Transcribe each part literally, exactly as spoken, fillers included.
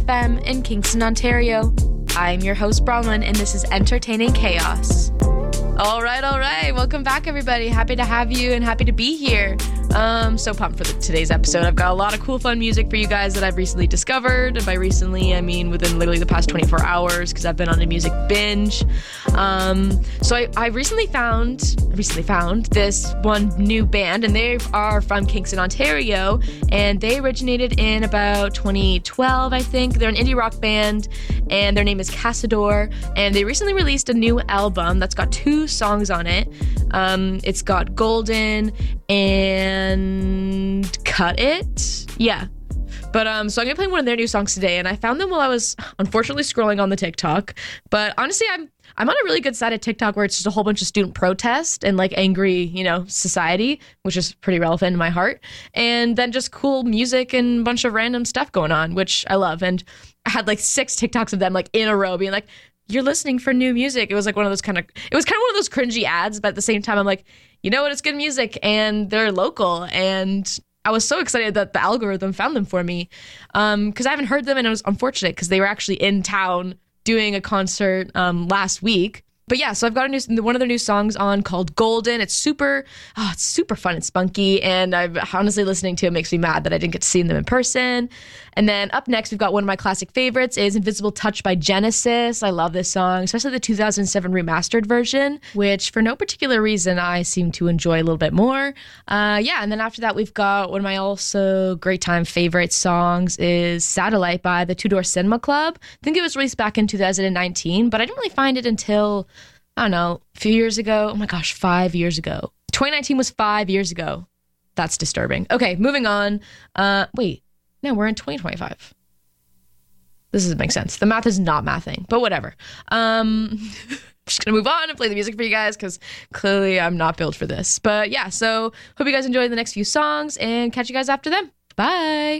F M in Kingston, Ontario. I'm your host, Bronwyn, and this is Entertaining Chaos. All right, all right. Welcome back, everybody. Happy to have you and happy to be here. Um, so pumped for the, today's episode. I've got a lot of cool, fun music for you guys that I've recently discovered. And by recently, I mean within literally the past twenty-four hours, because I've been on a music binge. Um, so I, I recently found, recently found this one new band, and they are from Kingston, Ontario, and they originated in about twenty twelve, I think. They're an indie rock band, and their name is Casador, and they recently released a new album that's got two songs on it. Um, it's got Golden and Cut It. Yeah. But um, so I'm gonna play one of their new songs today, and I found them while I was unfortunately scrolling on the TikTok. But honestly, I'm I'm on a really good side of TikTok where it's just a whole bunch of student protest and like angry, you know, society, which is pretty relevant in my heart. And then just cool music and a bunch of random stuff going on, which I love. And I had like six TikToks of them like in a row being like, "You're listening for new music." It was like one of those kind of, it was kind of one of those cringy ads, but at the same time, I'm like, you know what? It's good music and they're local. And I was so excited that the algorithm found them for me um, because I haven't heard them, and it was unfortunate because they were actually in town doing a concert um, last week. But yeah, so I've got a new one of their new songs on called Golden. It's super, oh, it's super fun and spunky, and I'm honestly listening to it makes me mad that I didn't get to see them in person. And then up next, we've got one of my classic favorites is Invisible Touch by Genesis. I love this song, especially the two thousand seven remastered version, which for no particular reason I seem to enjoy a little bit more. Uh, yeah, and then after that, we've got one of my also great time favorite songs is Satellite by the Two Door Cinema Club. I think it was released back in two thousand nineteen, but I didn't really find it until, I don't know, a few years ago. Oh my gosh, five years ago. twenty nineteen was five years ago. That's disturbing. Okay, moving on. Uh, wait, no, we're in twenty twenty-five. This doesn't make sense. The math is not mathing, but whatever. Um, I'm just going to move on and play the music for you guys because clearly I'm not built for this. But yeah, so hope you guys enjoy the next few songs and catch you guys after them. Bye.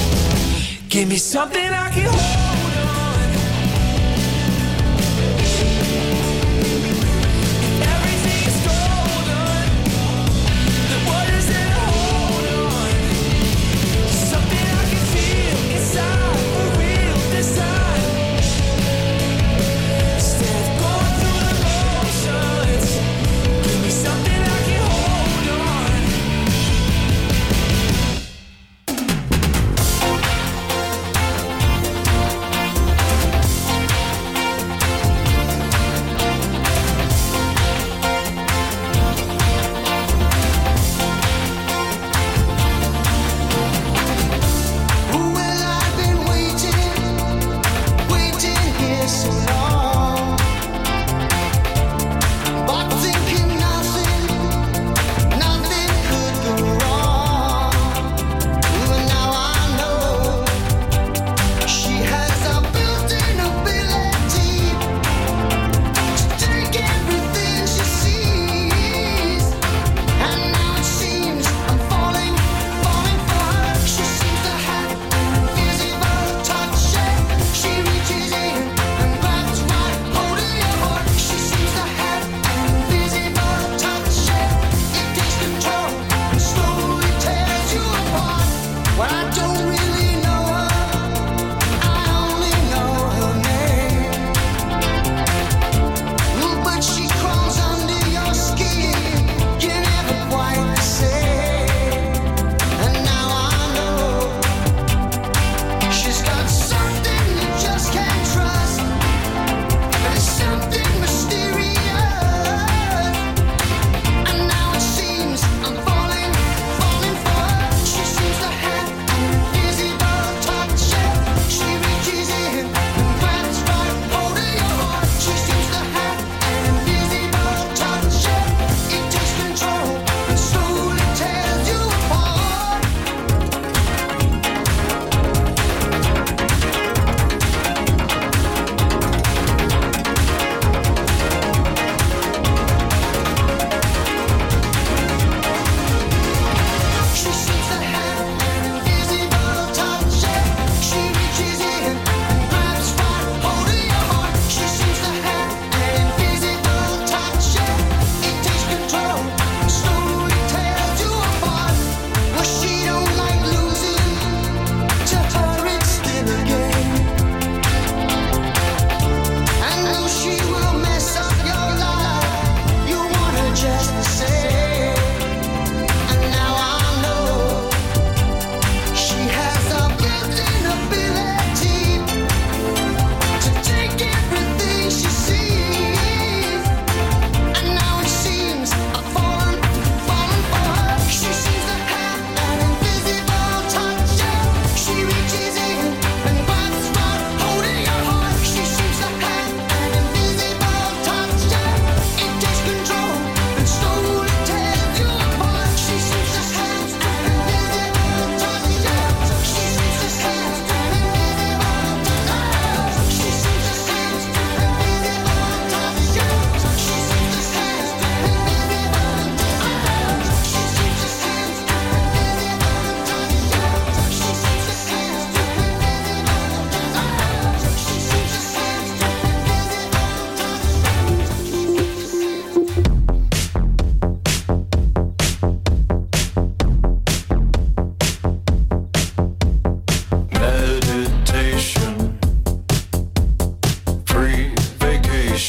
Give me something I can hold on.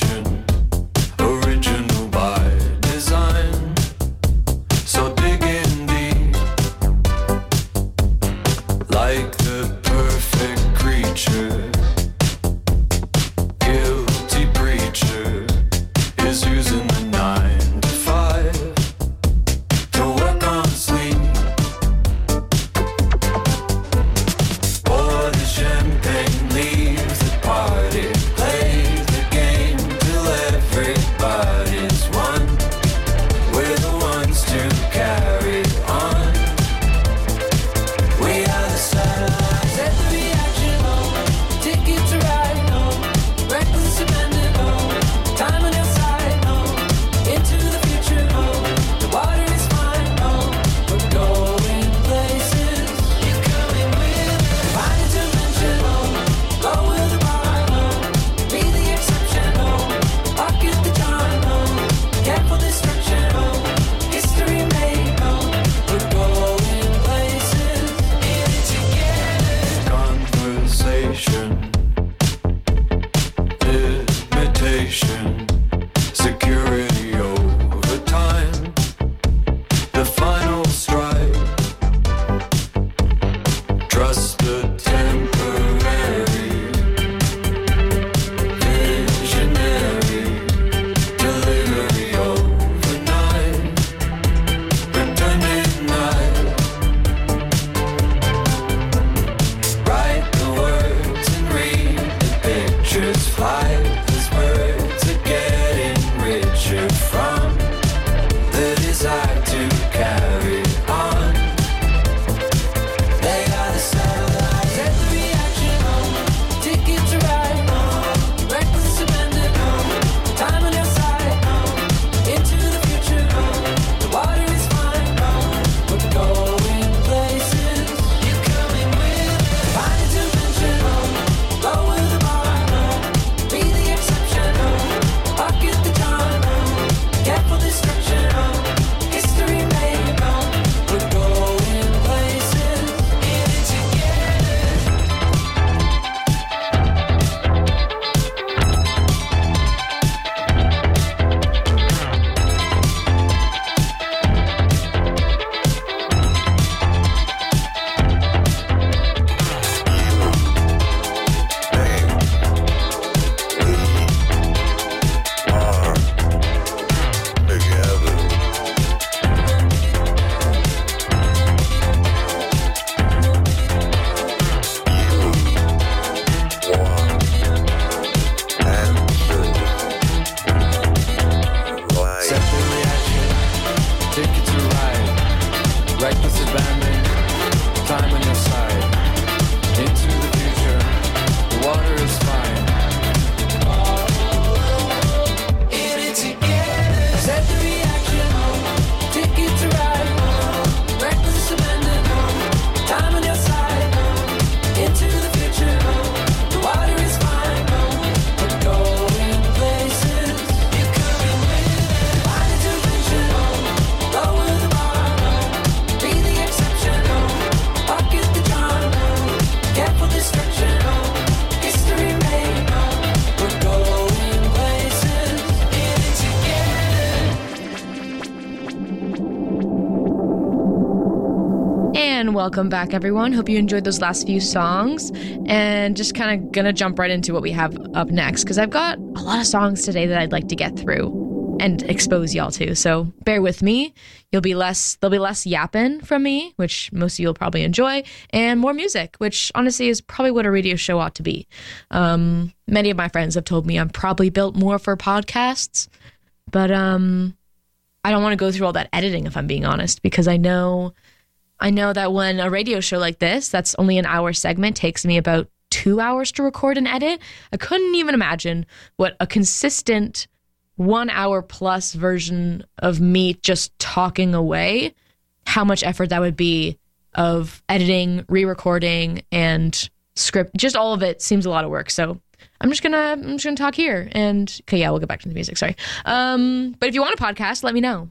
Welcome back, everyone. Hope you enjoyed those last few songs, and just kind of gonna jump right into what we have up next, because I've got a lot of songs today that I'd like to get through and expose y'all to. So bear with me. You'll be less, there'll be less yapping from me, which most of you'll probably enjoy, and more music, which honestly is probably what a radio show ought to be. Um, many of my friends have told me I'm probably built more for podcasts, but um, I don't want to go through all that editing, if I'm being honest, because I know I know that when a radio show like this, that's only an hour segment, takes me about two hours to record and edit. I couldn't even imagine what a consistent one hour plus version of me just talking away, how much effort that would be of editing, re-recording, and script. Just all of it seems a lot of work. So I'm just gonna I'm just gonna talk here. And okay, yeah, we'll get back to the music. Sorry. Um, but if you want a podcast, let me know.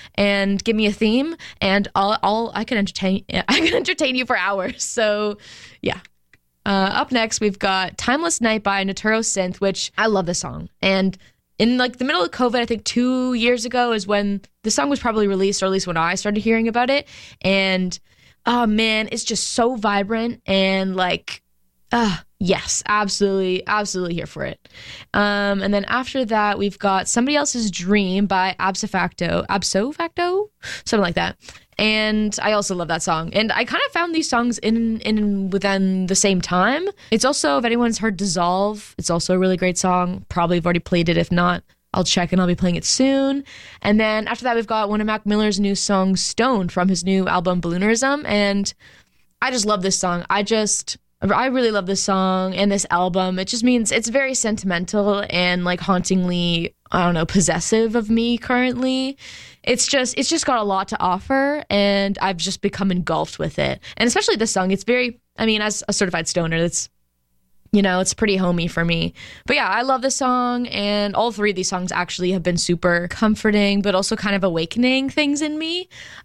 And give me a theme, and I'll, I'll I can entertain I can entertain you for hours. So, yeah. Uh, up next, we've got "Timeless Night" by Naturo Synth, which I love this song, and in like the middle of COVID, I think two years ago is when the song was probably released, or at least when I started hearing about it. And oh man, it's just so vibrant and like, uh, yes, absolutely, absolutely here for it. Um, and then after that, we've got Somebody Else's Dream by Abso Facto, Abso Facto, something like that. And I also love that song. And I kind of found these songs in in within the same time. It's also, if anyone's heard Dissolve, it's also a really great song. Probably have already played it. If not, I'll check and I'll be playing it soon. And then after that, we've got one of Mac Miller's new songs, Stoned, from his new album, Balloonerism. And I just love this song. I just... I really love this song and this album. It just means it's very sentimental and like hauntingly, I don't know, possessive of me currently. It's just, it's just got a lot to offer, and I've just become engulfed with it. And especially this song, it's very, I mean, as a certified stoner, that's, you know, it's pretty homey for me. But yeah, I love this song, and all three of these songs actually have been super comforting, but also kind of awakening things in me.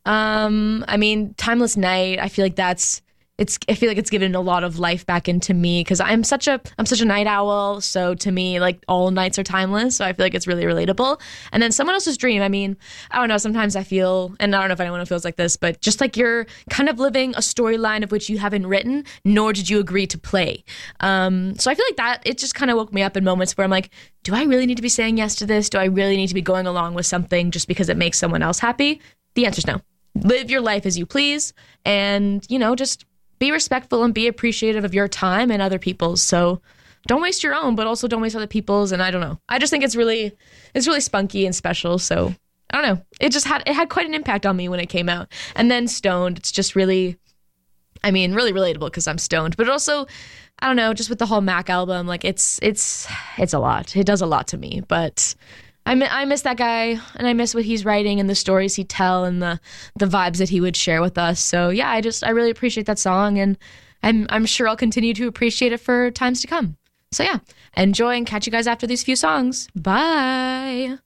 Um, I mean, Timeless Night, I feel like that's, It's. I feel like it's given a lot of life back into me, because I'm such a I'm such a night owl. So to me, like, all nights are timeless. So I feel like it's really relatable. And then Someone Else's Dream. I mean, I don't know. Sometimes I feel, and I don't know if anyone feels like this, but just like you're kind of living a storyline of which you haven't written, nor did you agree to play. Um, so I feel like that it just kind of woke me up in moments where I'm like, do I really need to be saying yes to this? Do I really need to be going along with something just because it makes someone else happy? The answer's no. Live your life as you please, and you know, just be respectful and be appreciative of your time and other people's. So don't waste your own, but also don't waste other people's. And I don't know. I just think it's really, it's really spunky and special. So I don't know. It just had, it had quite an impact on me when it came out. And then Stoned, it's just really, I mean, really relatable because I'm stoned, but also, I don't know, just with the whole Mac album, like it's, it's, it's a lot. It does a lot to me, but I, I miss that guy, and I miss what he's writing and the stories he'd tell and the the vibes that he would share with us. So yeah, I just I really appreciate that song, and I'm I'm sure I'll continue to appreciate it for times to come. So yeah, enjoy, and catch you guys after these few songs. Bye.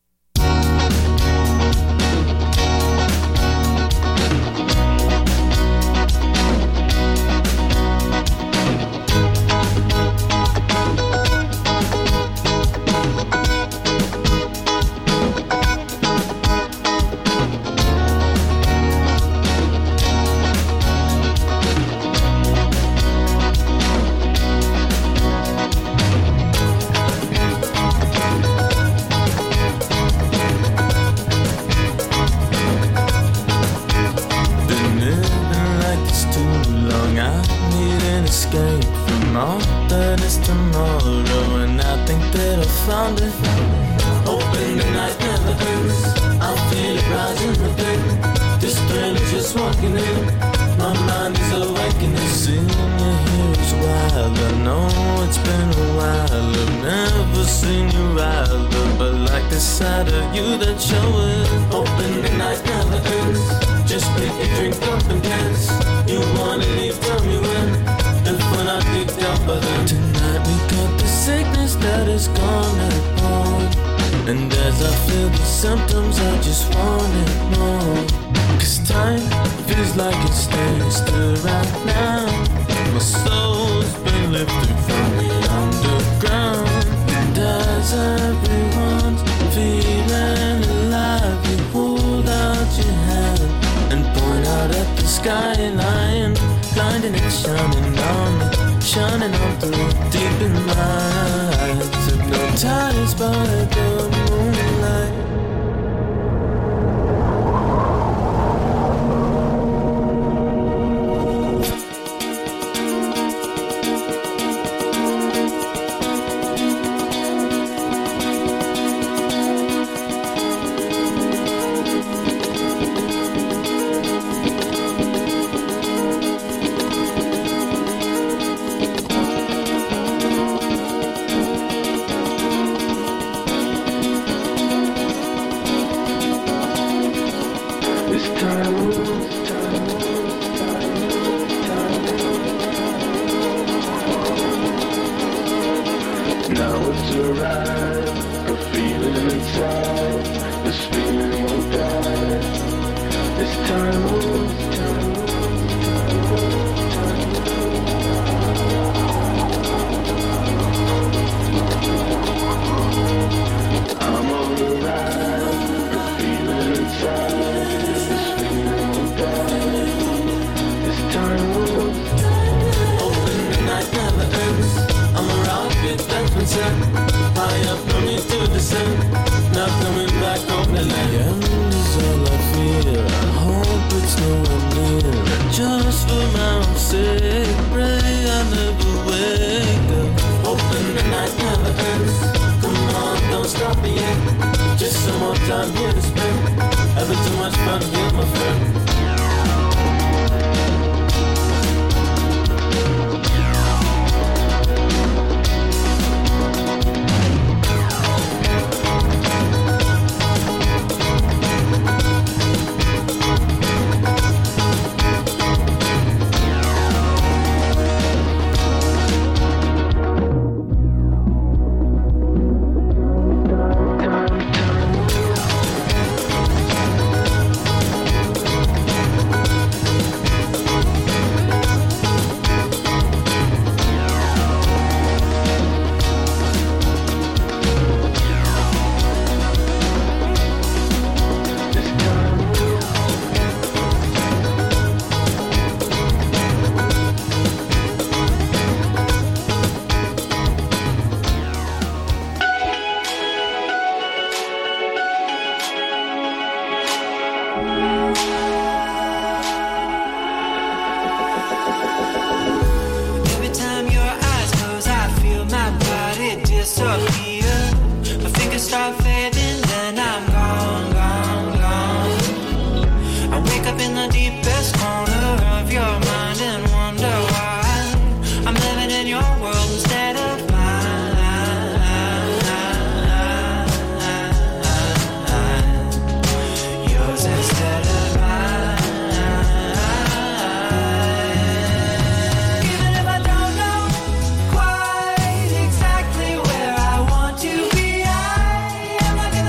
I'm stop me yet. Just some more time here to spend. Having too much fun here, my friend. Exactly where I want to be, I am like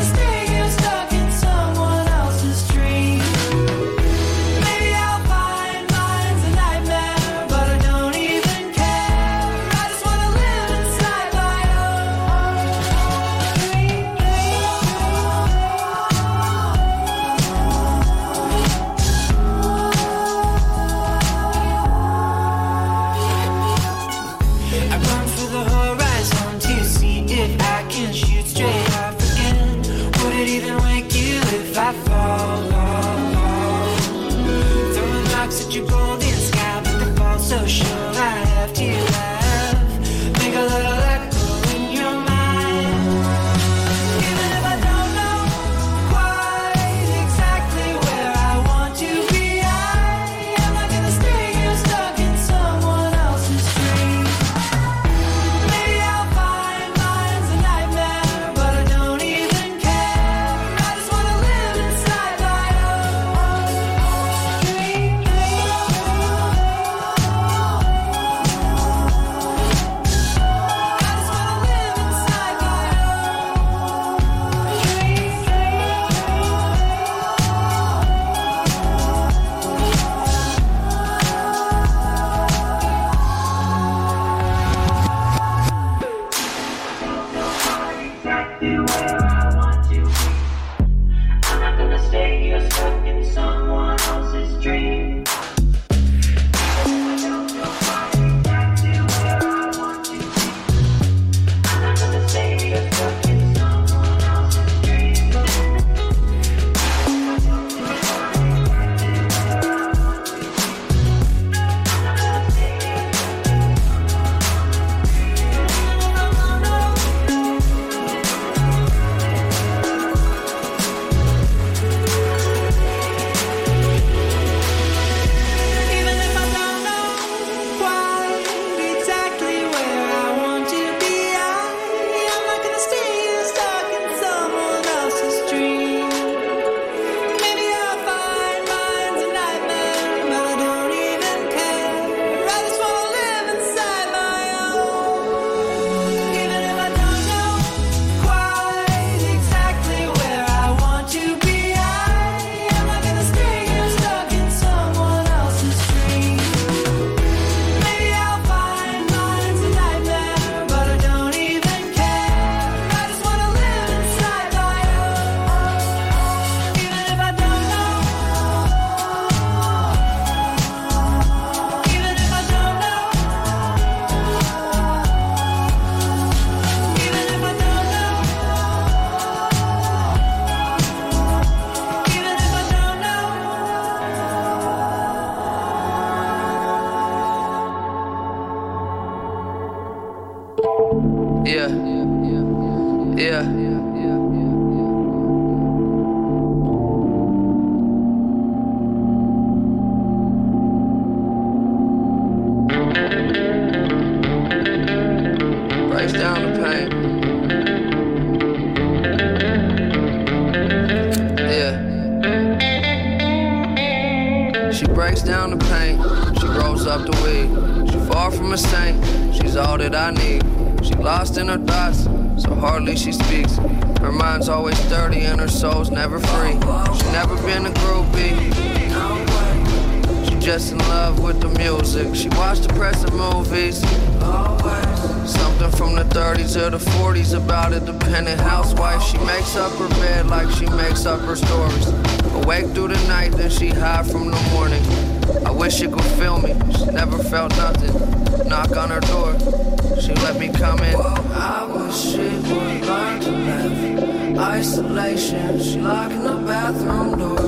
up the weed. She far from a saint, she's all that I need. She lost in her thoughts, so hardly she speaks. Her mind's always dirty and her soul's never free. She never been a groupie, she just in love with the music. She watched depressive movies, something from the thirties or the forties about a dependent housewife. She makes up her bed like she makes up her stories. Awake through the night, then she high from the morning. I wish she could feel me, she never felt nothing. Knock on her door, she let me come in. I wish she would learn to live isolation. She locking the bathroom door.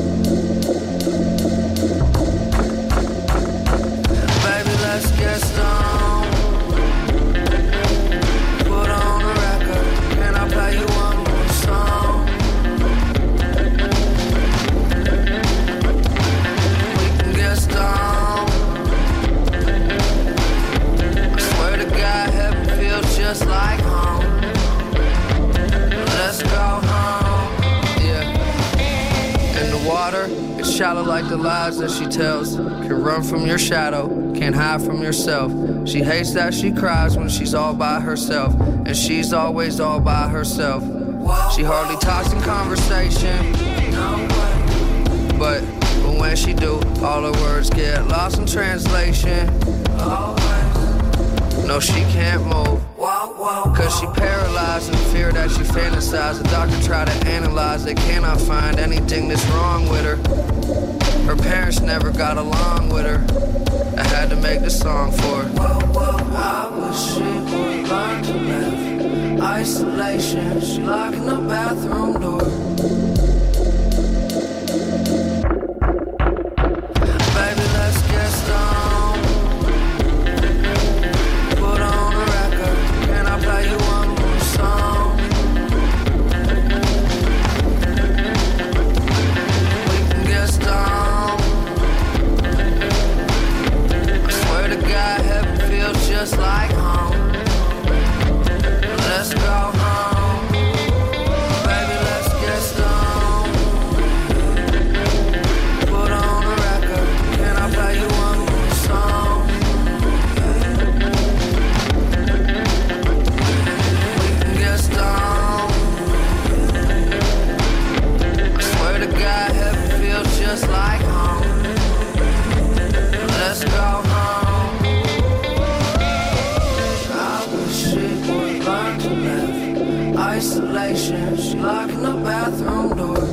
Baby, let's get stoned. Put on a record, and I'll play you one more song. We can get stoned. I swear to God, heaven feels just like home. Let's go home. Yeah. In the water, it's shallow like the lies that she tells. Can run from your shadow, can't hide from yourself. She hates that she cries when she's all by herself, and she's always all by herself. She hardly talks in conversation, but, but when she do, all her words get lost in translation. No, she can't move, cause she paralyzed in fear that she fantasized. The doctor tried to analyze, they cannot find anything that's wrong with her. Her parents never got along with her. I had to make this song for her. I wish she would learn to live isolation. She locking the bathroom door. Baby, let's get stoned. Put on a record, and I'll play you one more song. We can get stoned. Just like home. Let's go home. Baby, let's get stoned. Put on a record, and I'll play you one more song. We can get stoned. I swear to God, heaven feels just like home. Let's go home. Isolation, she locking the bathroom door.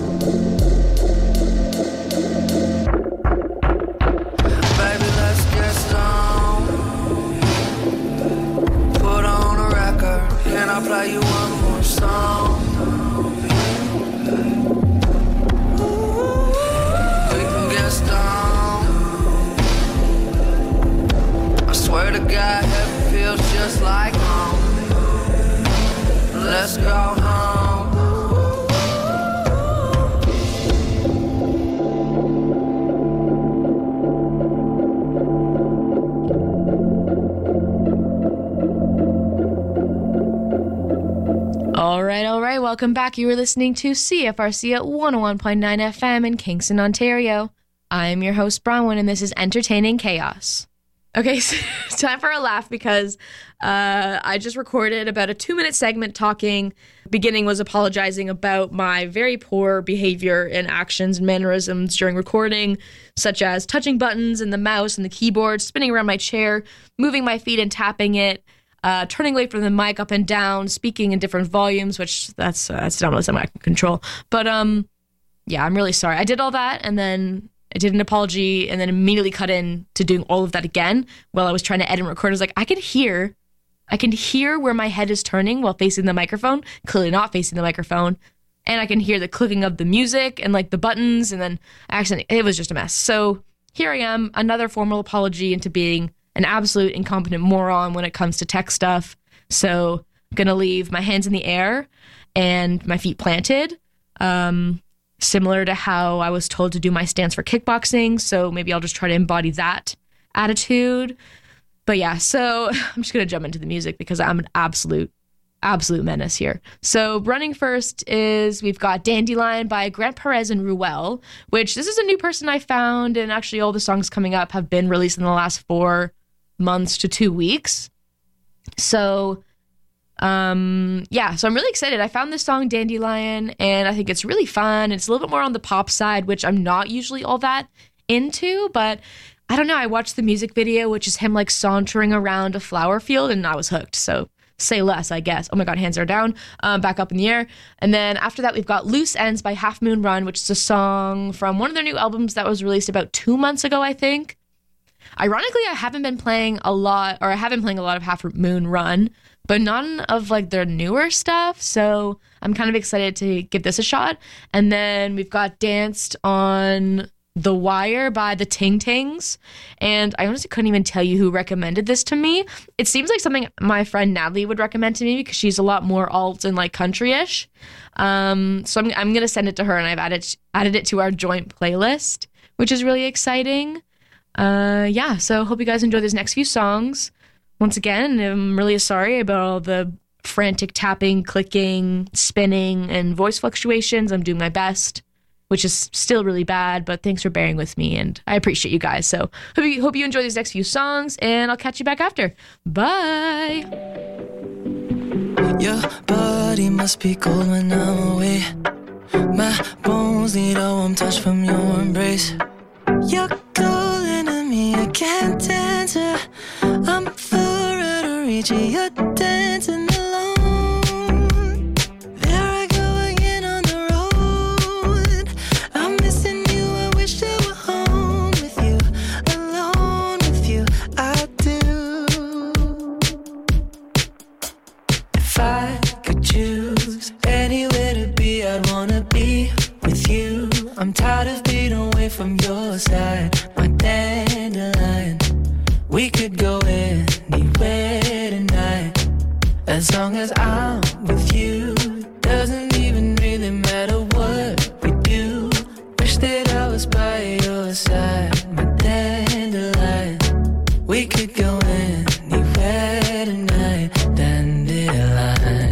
Baby, let's get stoned. Put on a record, and I'll play you one more song. We can get stoned. I swear to God, heaven feels just like home. Let's go home. All right, all right. Welcome back. You were listening to C F R C at one oh one point nine F M in Kingston, Ontario. I am your host, Bronwyn, and this is Entertaining Chaos. Okay, so time for a laugh because uh, I just recorded about a two-minute segment talking. Beginning was apologizing about my very poor behavior and actions and mannerisms during recording, such as touching buttons and the mouse and the keyboard, spinning around my chair, moving my feet and tapping it, uh, turning away from the mic up and down, speaking in different volumes, which that's uh, that's not really something I can control. But um, yeah, I'm really sorry. I did all that, and then I did an apology and then immediately cut in to doing all of that again while I was trying to edit and record. I was like, I can hear, I can hear where my head is turning while facing the microphone, clearly not facing the microphone. And I can hear the clicking of the music and like the buttons, and then I accidentally, it was just a mess. So here I am, another formal apology into being an absolute incompetent moron when it comes to tech stuff. So I'm going to leave my hands in the air and my feet planted. Um, Similar to how I was told to do my stance for kickboxing. So maybe I'll just try to embody that attitude. But yeah, so I'm just going to jump into the music because I'm an absolute absolute menace here. So running first is we've got Dandelion by Grant Perez and Ruel, which this is a new person I found, and actually all the songs coming up have been released in the last four months to two weeks. So um yeah, so I'm really excited. I found this song Dandelion, and I think it's really fun. It's a little bit more on the pop side, which I'm not usually all that into, but I don't know. I watched the music video, which is him like sauntering around a flower field, and I was hooked. So say less, I guess. Oh my God, hands are down, um, back up in the air. And then after that, we've got Loose Ends by Half Moon Run, which is a song from one of their new albums that was released about two months ago, I think. Ironically, I haven't been playing a lot, or I have been playing a lot of Half Moon Run, but none of like their newer stuff. So I'm kind of excited to give this a shot. And then we've got Danced on The Wire by the Ting Tings. And I honestly couldn't even tell you who recommended this to me. It seems like something my friend Natalie would recommend to me because she's a lot more alt and like country-ish. Um, so I'm, I'm going to send it to her, and I've added, added it to our joint playlist, which is really exciting. Uh, yeah, so hope you guys enjoy these next few songs. Once again, I'm really sorry about all the frantic tapping, clicking, spinning, and voice fluctuations. I'm doing my best, which is still really bad, but thanks for bearing with me, and I appreciate you guys. So hope you, hope you enjoy these next few songs, and I'll catch you back after. Bye! Your body must be cold when I'm away. My bones need a warm touch from your embrace. You're calling to me, I can't answer. I'm far out of reach, you're dancing alone. There I go again on the road. I'm missing you, I wish I were home with you, alone with you, I do. If I could choose anywhere to be, I'd wanna be with you. I'm tired of being away from your side, my dandelion. We could go anywhere tonight, as long as I'm with you. Doesn't even really matter what we do. Wish that I was by your side, my dandelion. We could go anywhere tonight, dandelion.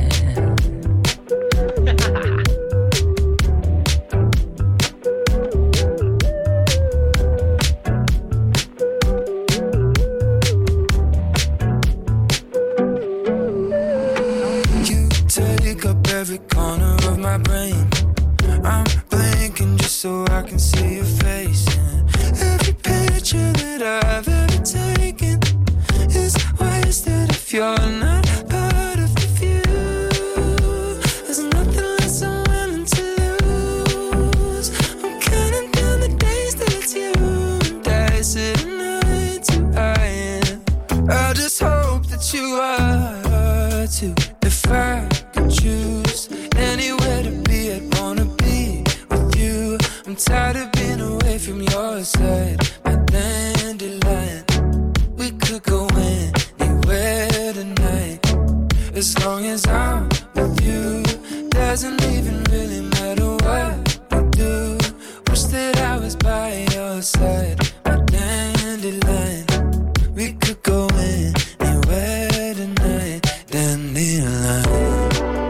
Every corner of my brain, I'm blinking just so I can see your face. And every picture that I've ever taken is wasted if you're not part of the view. There's nothing less I'm willing to lose. I'm counting down the days that it's you, and I sit night to eye. I just hope that you are too. If I could choose anywhere to be, I'd wanna be with you. I'm tired of being away from your side, my dandelion. We could go anywhere tonight, as long as I'm with you. Doesn't even really matter what I do. Wish that I was by your side, my dandelion. We could go anywhere tonight, dandelion.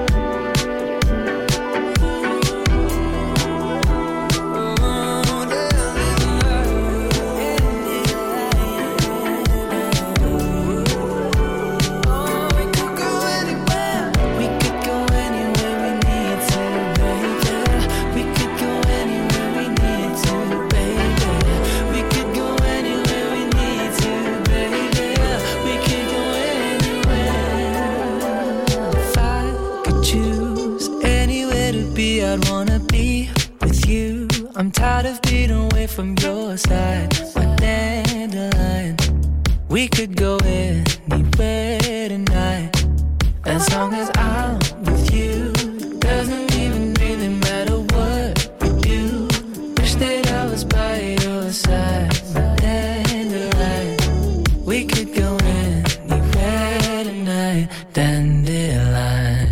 I'd wanna be with you. I'm tired of being away from your side, my dandelion. We could go anywhere tonight, as long as I'm with you. Doesn't even really matter what we do. Wish that I was by your side, my dandelion. We could go anywhere tonight, dandelion.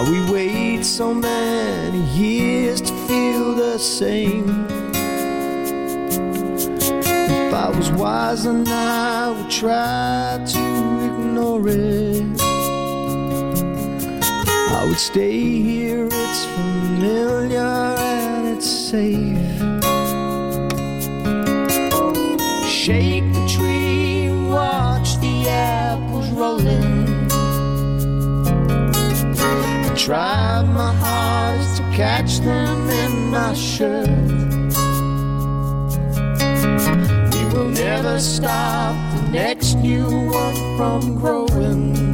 Why we wait so many years to feel the same. If I was wise, then I would try to ignore it. I would stay here, it's familiar and it's safe. Shake the tree and watch the apples rolling. I tried my hardest to catch them in my shirt. We will never stop the next new one from growing.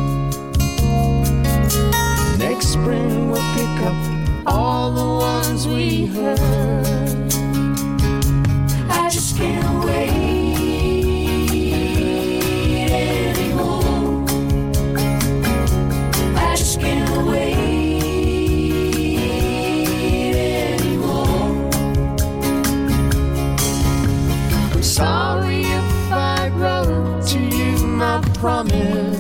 Next spring we'll pick up all the ones we heard. I just can't wait anymore. I just can't wait anymore. I'm sorry if I wrote to you my promise.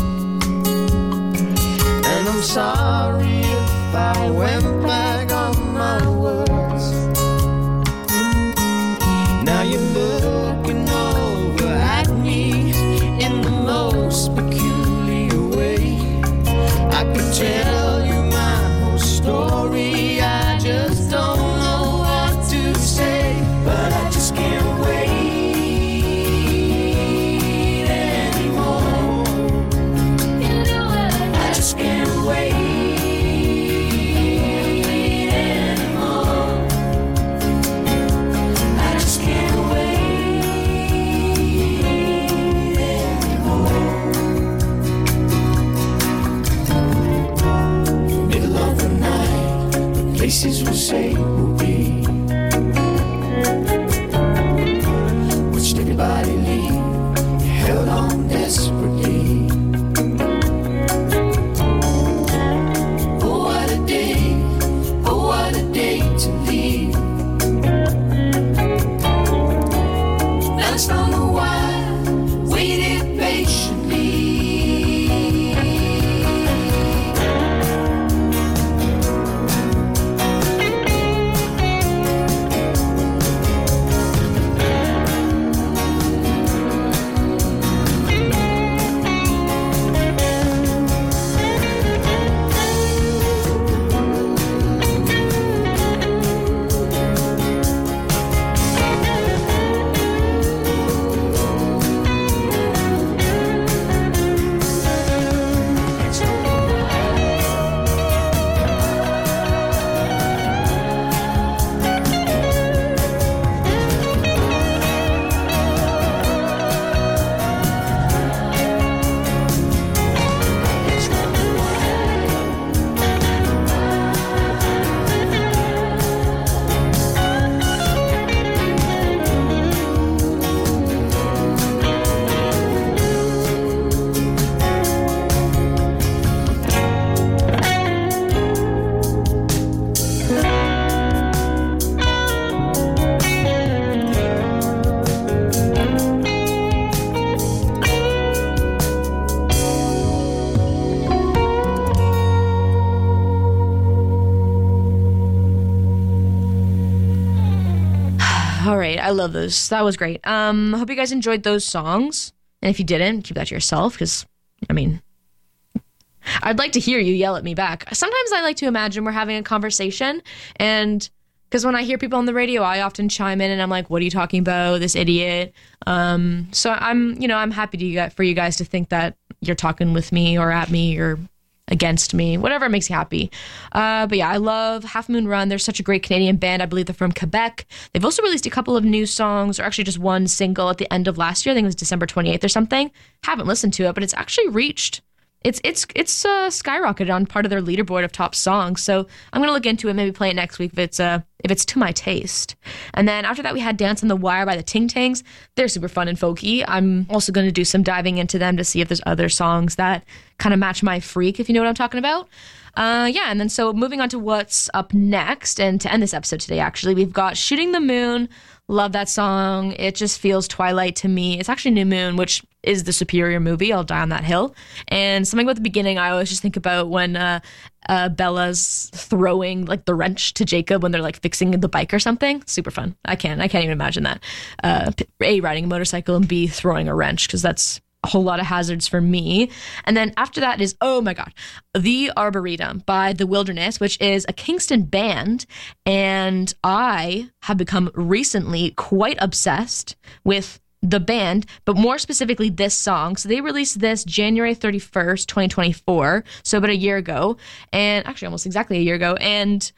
I'm sorry if I went back on my words. Now you're looking over at me in the most peculiar way. I could tell you my whole story, I just don't know what to say. But I just can't wait anymore. I just can't wait anymore. I just can't wait anymore. Middle of the night, the places we say we'll be. Watched everybody leave, held on desperately. To leave. Now it's not know why I waited patiently. All right, I love those. That was great. Um, hope you guys enjoyed those songs. And if you didn't, keep that to yourself, because, I mean, I'd like to hear you yell at me back. Sometimes I like to imagine we're having a conversation, and because when I hear people on the radio, I often chime in and I'm like, what are you talking about, this idiot? Um, so I'm, you know, I'm happy to you guys, for you guys to think that you're talking with me or at me or against me, whatever makes you happy. Uh, but yeah, I love Half Moon Run. They're such a great Canadian band. I believe they're from Quebec. They've also released a couple of new songs, or actually just one single at the end of last year. I think it was December twenty-eighth or something. Haven't listened to it, but it's actually reached, it's it's it's uh, skyrocketed on part of their leaderboard of top songs. So I'm gonna look into it, maybe play it next week if it's uh if it's to my taste. And then after that, we had Dance on the Wire by the Ting Tangs. They're super fun and folky. I'm also going to do some diving into them to see if there's other songs that kind of match my freak, if you know what I'm talking about. Uh, yeah, and then so moving on to what's up next, and to end this episode today, actually, we've got Shooting the Moon. Love that song. It just feels Twilight to me. It's actually New Moon, which is the superior movie. I'll die on that hill. And something about the beginning, I always just think about when uh, uh, Bella's throwing like the wrench to Jacob when they're like fixing the bike or something. Super fun. I can't, I can't even imagine that. Uh, A, riding a motorcycle, and B, throwing a wrench, because that's a whole lot of hazards for me. And then after that is, oh my God, The Arboretum by The Wilderness, which is a Kingston band. And I have become recently quite obsessed with the band, but more specifically this song. So they released this January thirty-first, twenty twenty-four, so about a year ago, and actually almost exactly a year ago, and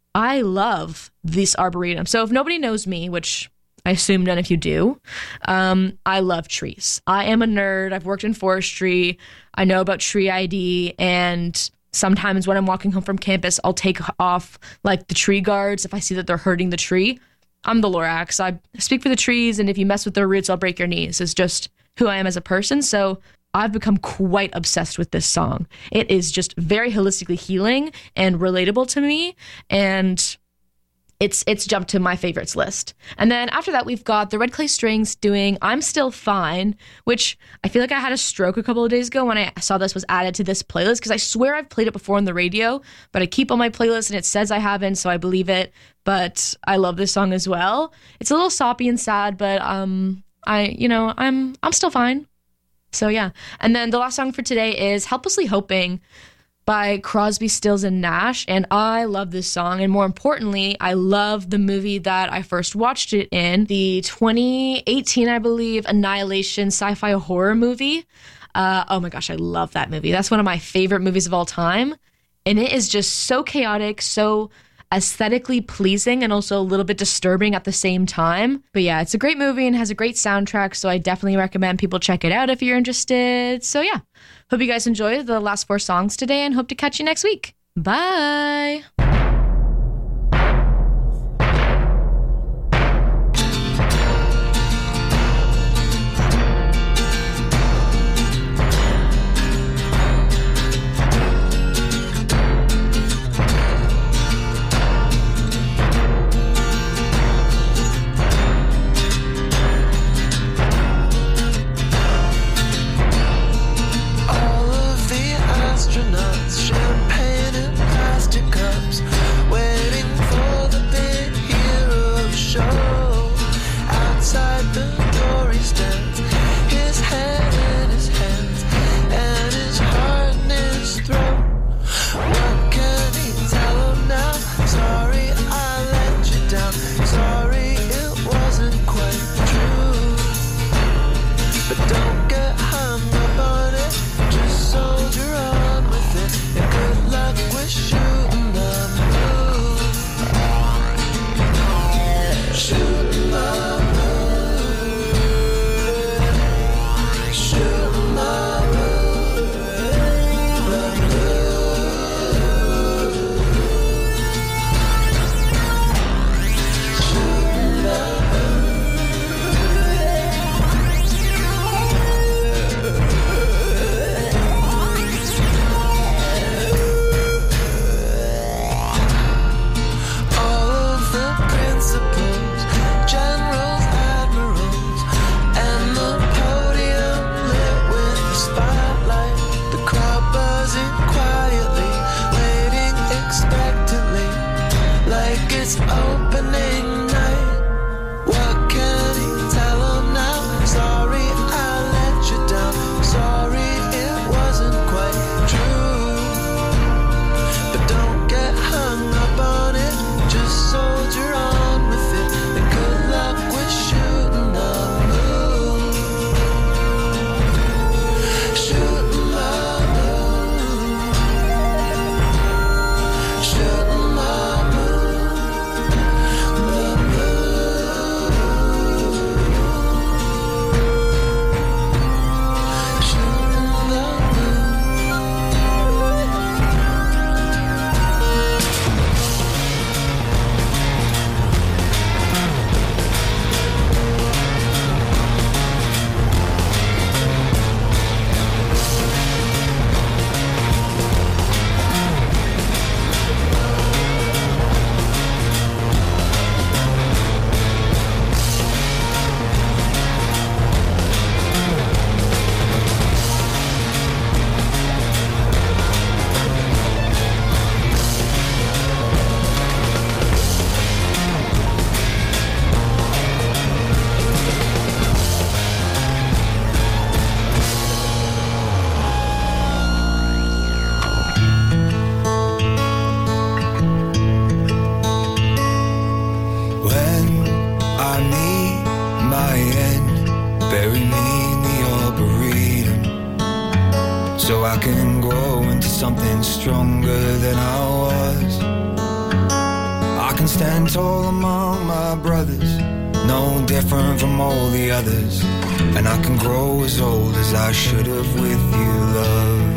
I love this Arboretum. So if nobody knows me, which I assume none of you do, um, I love trees. I am a nerd. I've worked in forestry. I know about tree I D, and sometimes when I'm walking home from campus, I'll take off like the tree guards if I see that they're hurting the tree. I'm the Lorax. I speak for the trees, and if you mess with their roots, I'll break your knees. It's just who I am as a person. So I've become quite obsessed with this song. It is just very holistically healing and relatable to me, and it's it's jumped to my favorites list. And then after that, we've got the Red Clay Strings doing I'm Still Fine, which I feel like I had a stroke a couple of days ago when I saw this was added to this playlist, because I swear I've played it before on the radio, but I keep on my playlist and it says I haven't, so I believe it. But I love this song as well. It's a little soppy and sad, but um, I, you know, I'm I'm still fine. So yeah. And then the last song for today is Helplessly Hoping by Crosby, Stills, and Nash. And I love this song. And more importantly, I love the movie that I first watched it in, the twenty eighteen, I believe, Annihilation sci-fi horror movie. Uh, oh my gosh, I love that movie. That's one of my favorite movies of all time. And it is just so chaotic, so aesthetically pleasing, and also a little bit disturbing at the same time. But yeah, it's a great movie and has a great soundtrack, so I definitely recommend people check it out if you're interested. So yeah, hope you guys enjoyed the last four songs today, and hope to catch you next week. Bye! Champagne and plastic cups, waiting for the big hero show. Outside the door he stands, his head in his hands and his heart in his throat. What can he tell him now? Sorry I let you down, sorry it wasn't quite true. But don't get hung up on it, just soldier on with it. And good luck with shooting the moon. Shooting the moon. Shooting the moon. The moon. Shooting the it's opening night. What can he tell him now? Sorry I let you down, sorry it wasn't quite true. But don't get hung up on it, just soldier on with it. And good luck with shooting the moon. Shooting the moon. Shooting the moon. can grow into something stronger than I was. I can stand tall among my brothers, no different from all the others. And I can grow as old as I should have with you, love.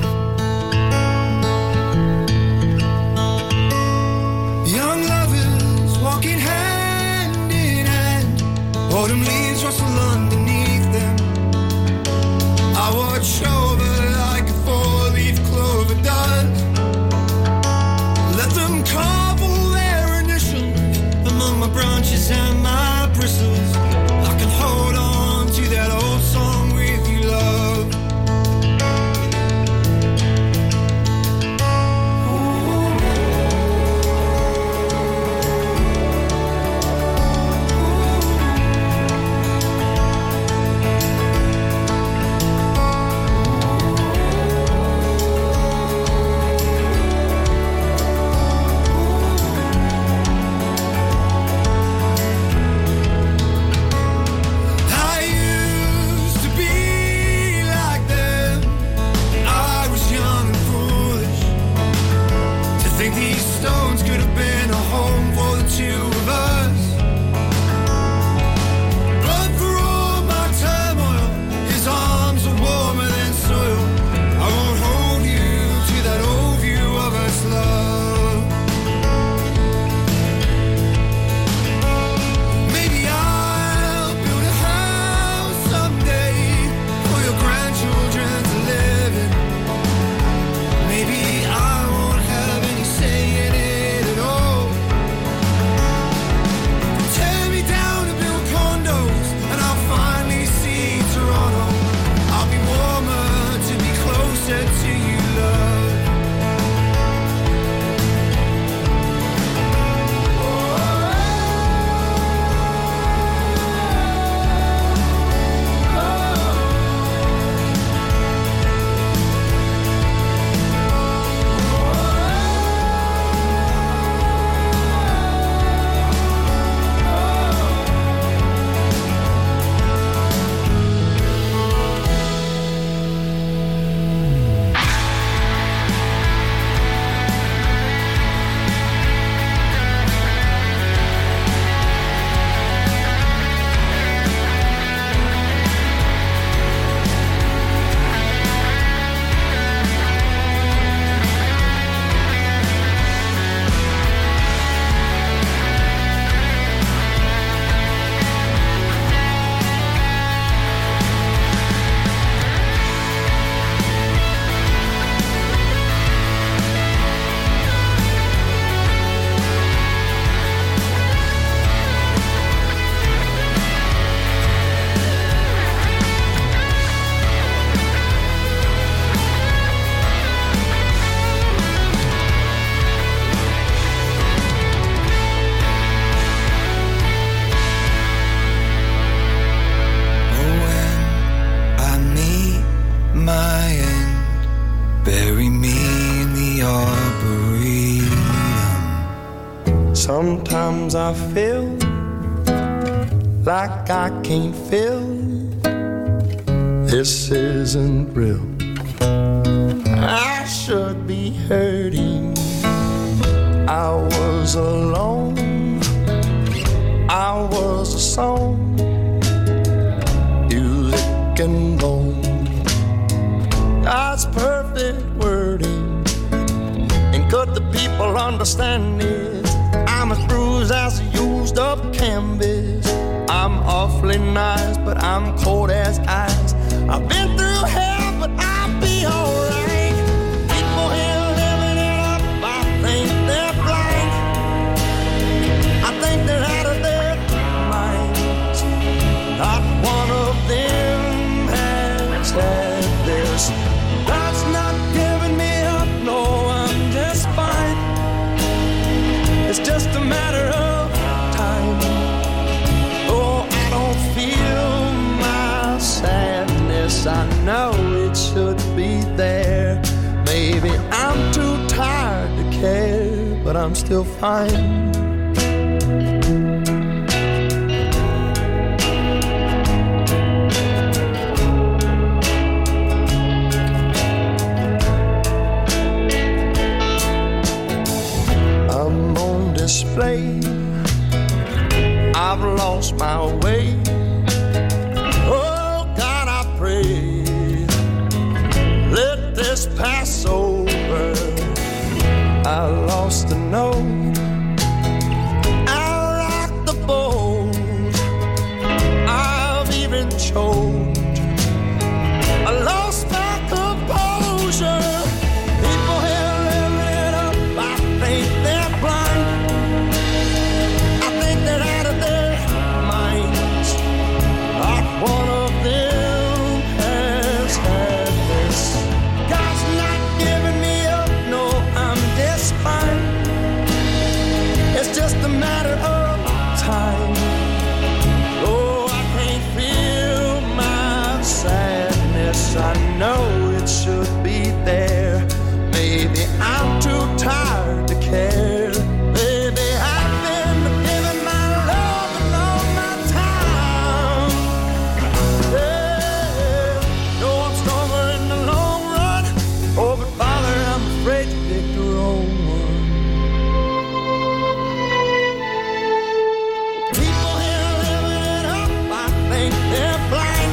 Young lovers walking hand in hand, autumn leaves rustle underneath them. I watch over like a four-leaf clover does. Let them carve all their initials among my branches and my bristles. I can hold on to that old song with you, love. Sometimes I feel like I can't feel this isn't real. I should be hurting. I was alone. I was a song, music and bone. That's perfect wording. And could the people understand it? I'm as bruised as a used up canvas. I'm awfully nice, but I'm cold as ice. I've been through hell, but I'll be alright. People here living it up, I think they're blind. I think they're out of their minds. Not one of them has had this. God's not giving me up, no, I'm just fine. It's just a matter of time. Oh, I don't feel my sadness. I know it should be there. Maybe I'm too tired to care, but I'm still fine. slave. I've lost my way. Oh God, I pray, let this pass over. I lost the note, I rocked the boat, I've even choked. I lost my composure. People here living it up, I think they're blind. I think they're out of their minds. Not one of them has had this. God's not giving me up, no, I'm just fine. It's just a matter of time. Oh, I can't feel my sadness. I know it should be there. Maybe I'm too tired to care. Maybe I've been giving my love and all my time. Yeah, know I'm stronger in the long run. Oh, but Father, I'm afraid to pick the wrong one. People here living it up, I think they're blind.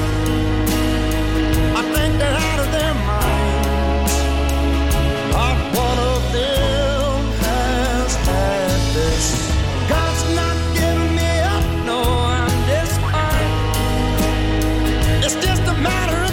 I think they're out of their minds. Not one of them has had this. God's not giving me up, no, I'm just fine. It's just a matter of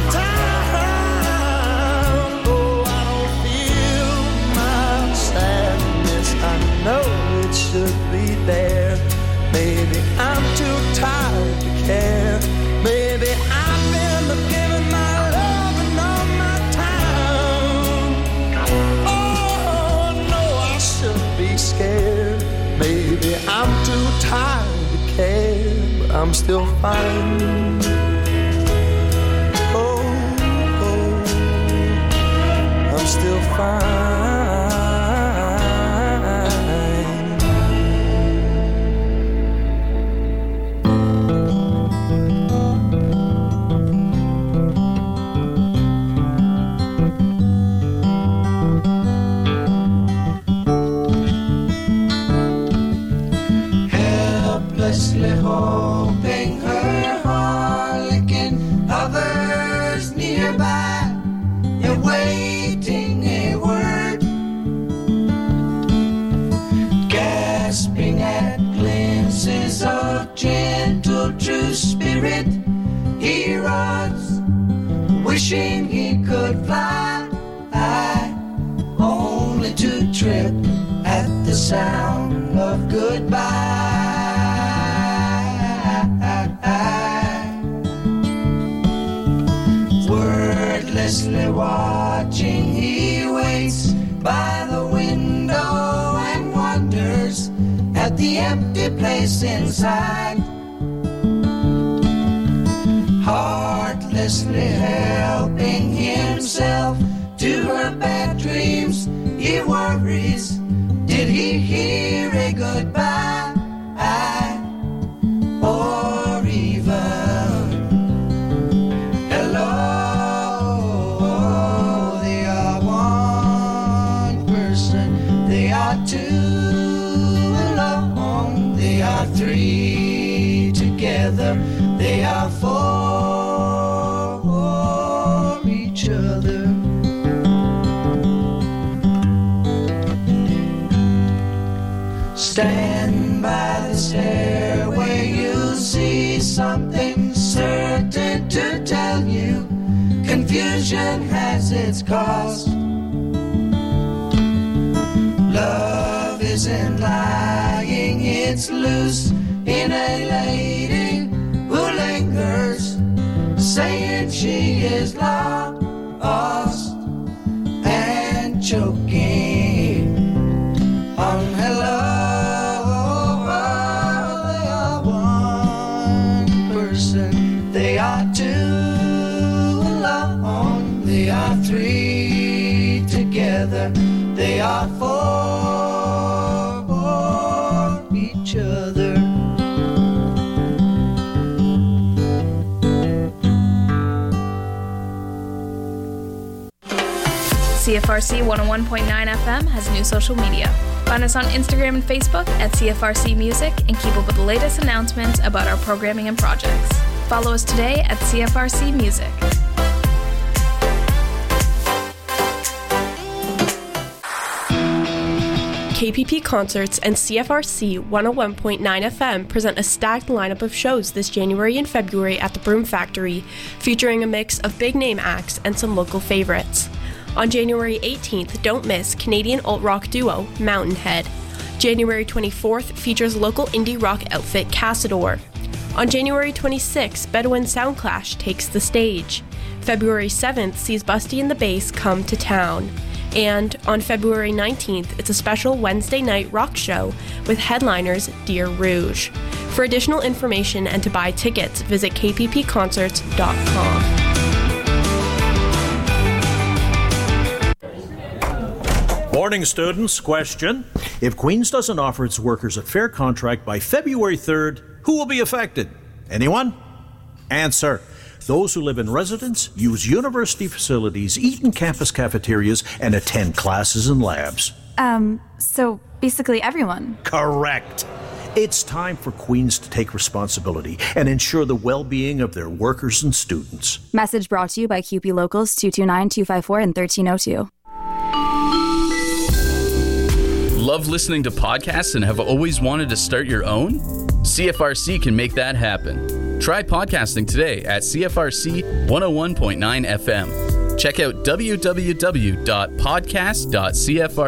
time. Oh, I don't feel my sadness. I know it should be there. Maybe I'm too tired to care. Maybe I've been giving my love and all my time. Oh, no, I should be scared. Maybe I'm too tired to care, but I'm still fine. Oh, oh, I'm still fine. Helplessly hoping her harlequin hovers nearby, awaiting a word, gasping at glimpses of gentle true spirit. He runs, wishing he could fly, only to trip at the sound of goodbye. Wordlessly watching, he waits by the window and wonders at the empty place inside. Heartlessly helping himself to her bad dreams, he worries, did he hear a goodbye? Or even hello? They are one person, they are two alone, they are three together, they are for each other. Stand by the stairway, you'll see something certain to tell you. Confusion has its cost. Love isn't lying, it's loose in a lady who lingers, saying she is lost and choking on hello. They are one person, they are two alone, they are three together, they are four for each other. C F R C one oh one point nine F M has new social media. Find us on Instagram and Facebook at C F R C Music and keep up with the latest announcements about our programming and projects. Follow us today at C F R C Music. K P P Concerts and C F R C one oh one point nine F M present a stacked lineup of shows this January and February at the Broom Factory, featuring a mix of big-name acts and some local favorites. On January eighteenth, don't miss Canadian alt-rock duo Mountainhead. January twenty-fourth features local indie rock outfit Cassador. On January twenty-sixth, Bedouin Soundclash takes the stage. February seventh sees Busty and the Bass come to town. And on February nineteenth, it's a special Wednesday night rock show with headliners Deer Rouge. For additional information and to buy tickets, visit k p p concerts dot com. Morning, students. Question. If Queen's doesn't offer its workers a fair contract by February third, who will be affected? Anyone? Answer. Those who live in residence, use university facilities, eat in campus cafeterias, and attend classes and labs. Um, so basically everyone. Correct. It's time for Queens to take responsibility and ensure the well-being of their workers and students. Message brought to you by Q P Locals two two nine, two five four and thirteen oh two. Love listening to podcasts and have always wanted to start your own? C F R C can make that happen. Try podcasting today at C F R C one oh one point nine F M. Check out w w w dot podcast dot c f r